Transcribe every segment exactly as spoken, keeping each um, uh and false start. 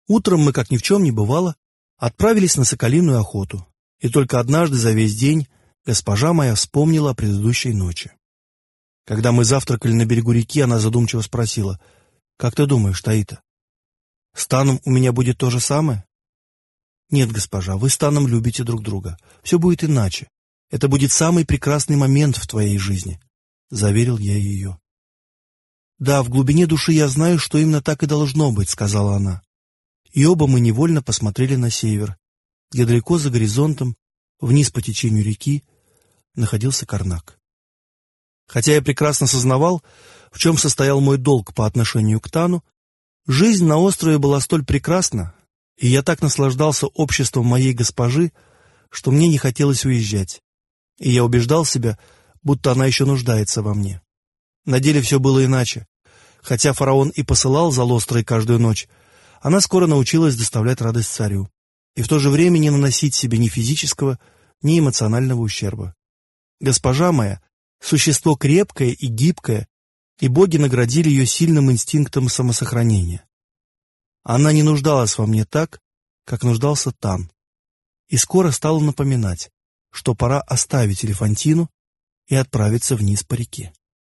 Утром мы, как ни в чем не бывало, отправились на соколиную охоту, и только однажды за весь день госпожа моя вспомнила о предыдущей ночи. Когда мы завтракали на берегу реки, она задумчиво спросила: «Как ты думаешь, Таита, с Таном у меня будет то же самое?» «Нет, госпожа, вы с Таном любите друг друга. Все будет иначе. Это будет самый прекрасный момент в твоей жизни», — заверил я ее. «Да, в глубине души я знаю, что именно так и должно быть», — сказала она. И оба мы невольно посмотрели на север, где далеко за горизонтом, вниз по течению реки, находился Карнак. Хотя я прекрасно сознавал, в чем состоял мой долг по отношению к Тану, жизнь на острове была столь прекрасна, и я так наслаждался обществом моей госпожи, что мне не хотелось уезжать, и я убеждал себя, будто она еще нуждается во мне. На деле все было иначе. Хотя фараон и посылал за Лострой каждую ночь, она скоро научилась доставлять радость царю и в то же время не наносить себе ни физического, ни эмоционального ущерба. Госпожа моя — существо крепкое и гибкое, и боги наградили ее сильным инстинктом самосохранения. Она не нуждалась во мне так, как нуждался Тан, и скоро стала напоминать, что пора оставить Элефантину и отправиться вниз по реке.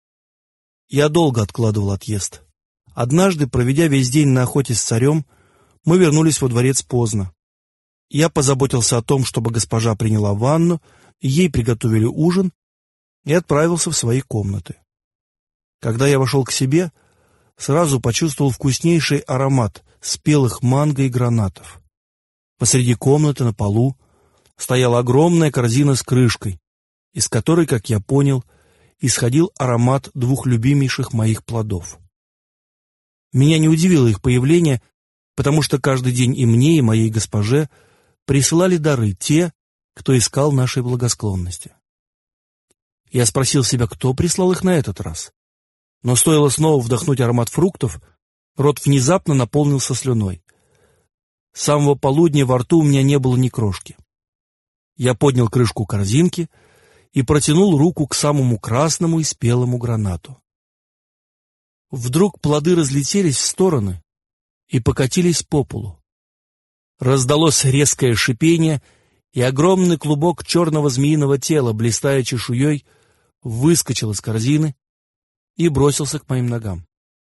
Я долго откладывал отъезд. Однажды, проведя весь день на охоте с царем, мы вернулись во дворец поздно. Я позаботился о том, чтобы госпожа приняла ванну, ей приготовили ужин, и отправился в свои комнаты. Когда я вошел к себе, сразу почувствовал вкуснейший аромат спелых манго и гранатов. Посреди комнаты на полу стояла огромная корзина с крышкой, из которой, как я понял, исходил аромат двух любимейших моих плодов. Меня не удивило их появление, потому что каждый день и мне, и моей госпоже присылали дары те, кто искал нашей благосклонности. Я спросил себя, кто прислал их на этот раз. Но стоило снова вдохнуть аромат фруктов, рот внезапно наполнился слюной. С самого полудня во рту у меня не было ни крошки. Я поднял крышку корзинки и протянул руку к самому красному и спелому гранату. Вдруг плоды разлетелись в стороны и покатились по полу. Раздалось резкое шипение, и огромный клубок черного змеиного тела, блистая чешуей, выскочил из корзины и бросился к моим ногам.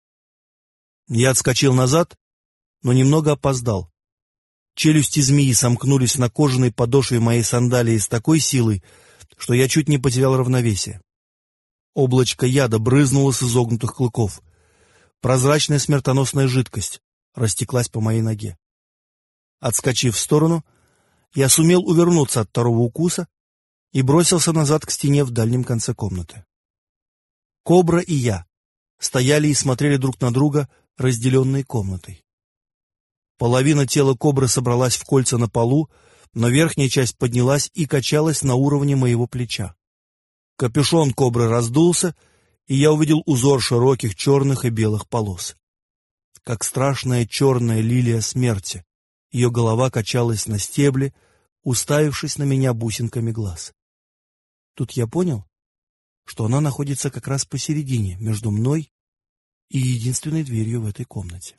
Я отскочил назад, но немного опоздал. Челюсти змеи сомкнулись на кожаной подошве моей сандалии с такой силой, что я чуть не потерял равновесие. Облачко яда брызнуло с изогнутых клыков. Прозрачная смертоносная жидкость растеклась по моей ноге. Отскочив в сторону, я сумел увернуться от второго укуса и бросился назад к стене в дальнем конце комнаты. Кобра и я стояли и смотрели друг на друга, разделенные комнатой. Половина тела кобры собралась в кольца на полу, но верхняя часть поднялась и качалась на уровне моего плеча. Капюшон кобры раздулся, и я увидел узор широких черных и белых полос. Как страшная черная лилия смерти, ее голова качалась на стебле, уставившись на меня бусинками глаз. Тут я понял, что она находится как раз посередине, между мной и единственной дверью в этой комнате.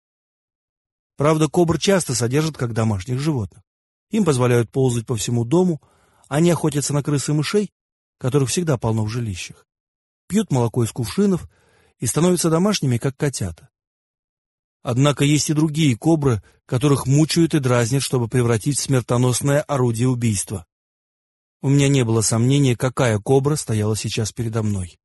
Правда, кобр часто содержат как домашних животных. Им позволяют ползать по всему дому, они охотятся на крыс и мышей, которых всегда полно в жилищах, пьют молоко из кувшинов и становятся домашними, как котята. Однако есть и другие кобры, которых мучают и дразнят, чтобы превратить в смертоносное орудие убийства. У меня не было сомнения, какая кобра стояла сейчас передо мной.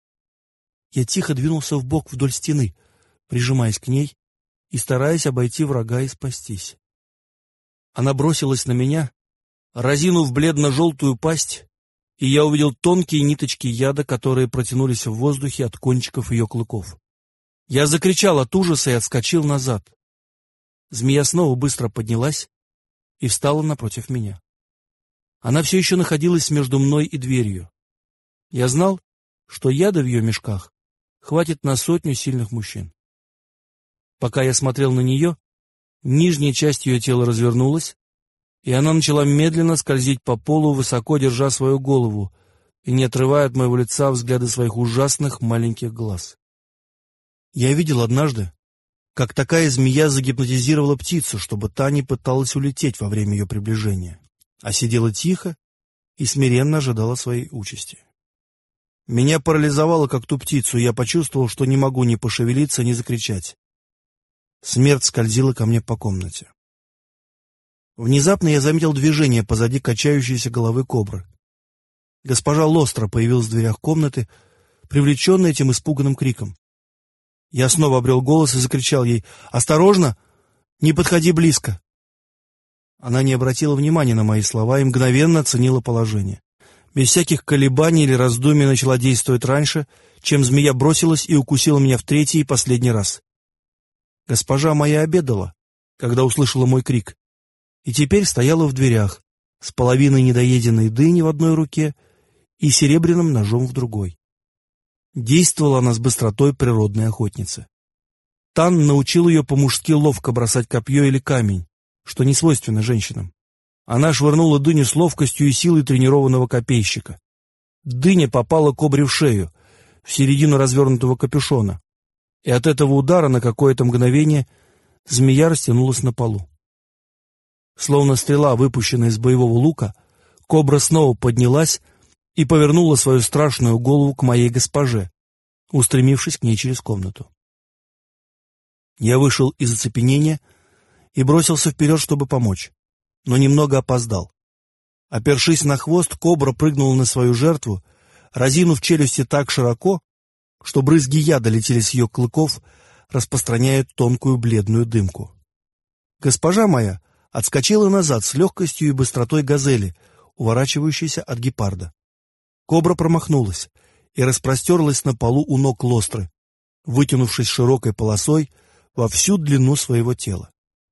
Я тихо двинулся вбок вдоль стены, прижимаясь к ней и стараясь обойти врага и спастись. Она бросилась на меня, разинув бледно-желтую пасть, и я увидел тонкие ниточки яда, которые протянулись в воздухе от кончиков ее клыков. Я закричал от ужаса и отскочил назад. Змея снова быстро поднялась и встала напротив меня. Она все еще находилась между мной и дверью. Я знал, что яда в ее мешках хватит на сотню сильных мужчин. Пока я смотрел на нее, нижняя часть ее тела развернулась, и она начала медленно скользить по полу, высоко держа свою голову и не отрывая от моего лица взгляда своих ужасных маленьких глаз. Я видел однажды, как такая змея загипнотизировала птицу, чтобы та не пыталась улететь во время ее приближения, а сидела тихо и смиренно ожидала своей участи. Меня парализовало, как ту птицу, и я почувствовал, что не могу ни пошевелиться, ни закричать. Смерть скользила ко мне по комнате. Внезапно я заметил движение позади качающейся головы кобры. Госпожа Лостро появилась в дверях комнаты, привлеченная этим испуганным криком. Я снова обрел голос и закричал ей: «Осторожно! Не подходи близко!» Она не обратила внимания на мои слова и мгновенно оценила положение. Без всяких колебаний или раздумий начала действовать раньше, чем змея бросилась и укусила меня в третий и последний раз. Госпожа моя обедала, когда услышала мой крик, и теперь стояла в дверях с половиной недоеденной дыни в одной руке и серебряным ножом в другой. Действовала она с быстротой природной охотницы. Тан научил ее по-мужски ловко бросать копье или камень, что не свойственно женщинам. Она швырнула дыню с ловкостью и силой тренированного копейщика. Дыня попала кобре в шею, в середину развернутого капюшона, и от этого удара на какое-то мгновение змея растянулась на полу. Словно стрела, выпущенная из боевого лука, кобра снова поднялась и повернула свою страшную голову к моей госпоже, устремившись к ней через комнату. Я вышел из оцепенения и бросился вперед, чтобы помочь, но немного опоздал. Опершись на хвост, кобра прыгнула на свою жертву, разинув челюсти так широко, что брызги яда летели с ее клыков, распространяя тонкую бледную дымку. Госпожа моя отскочила назад с легкостью и быстротой газели, уворачивающейся от гепарда. Кобра промахнулась и распростерлась на полу у ног Лостры, вытянувшись широкой полосой во всю длину своего тела.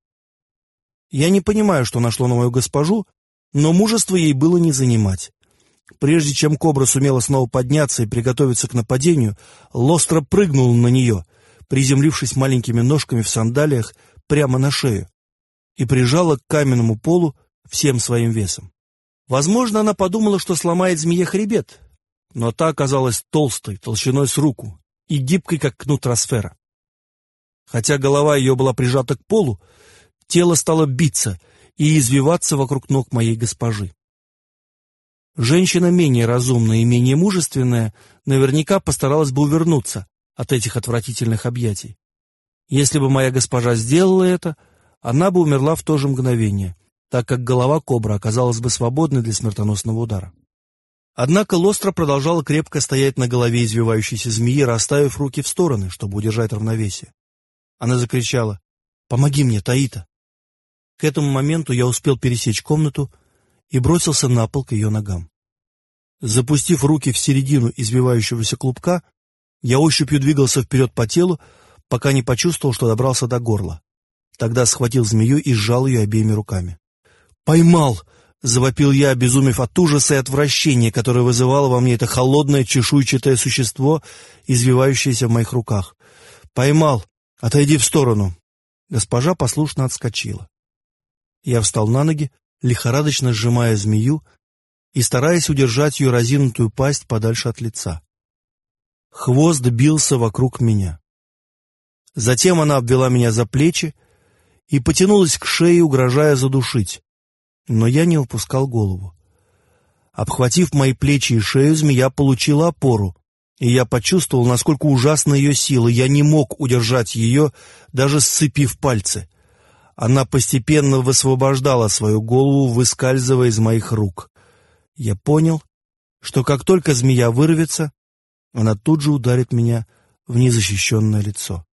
Я не понимаю, что нашло на мою госпожу, но мужество ей было не занимать. Прежде чем кобра сумела снова подняться и приготовиться к нападению, Лостра прыгнула на нее, приземлившись маленькими ножками в сандалиях прямо на шею, и прижала к каменному полу всем своим весом. Возможно, она подумала, что сломает змее хребет, но та оказалась толстой, толщиной с руку, и гибкой, как кнут Росфера. Хотя голова ее была прижата к полу, тело стало биться и извиваться вокруг ног моей госпожи. Женщина менее разумная и менее мужественная наверняка постаралась бы увернуться от этих отвратительных объятий. Если бы моя госпожа сделала это, она бы умерла в то же мгновение, так как голова кобры оказалась бы свободной для смертоносного удара. Однако Лостра продолжала крепко стоять на голове извивающейся змеи, расставив руки в стороны, чтобы удержать равновесие. Она закричала: «Помоги мне, Таита!» К этому моменту я успел пересечь комнату и бросился на пол к ее ногам. Запустив руки в середину извивающегося клубка, я ощупью двигался вперед по телу, пока не почувствовал, что добрался до горла. Тогда схватил змею и сжал ее обеими руками. «Поймал!» — завопил я, обезумев от ужаса и отвращения, которое вызывало во мне это холодное чешуйчатое существо, извивающееся в моих руках. «Поймал! Отойди в сторону!» Госпожа послушно отскочила. Я встал на ноги, лихорадочно сжимая змею и стараясь удержать ее разинутую пасть подальше от лица. Хвост бился вокруг меня. Затем она обвела меня за плечи и потянулась к шее, угрожая задушить. Но я не упускал голову. Обхватив мои плечи и шею, змея получила опору, и я почувствовал, насколько ужасна ее сила. Я не мог удержать ее, даже сцепив пальцы. Она постепенно высвобождала свою голову, выскальзывая из моих рук. Я понял, что как только змея вырвется, она тут же ударит меня в незащищенное лицо.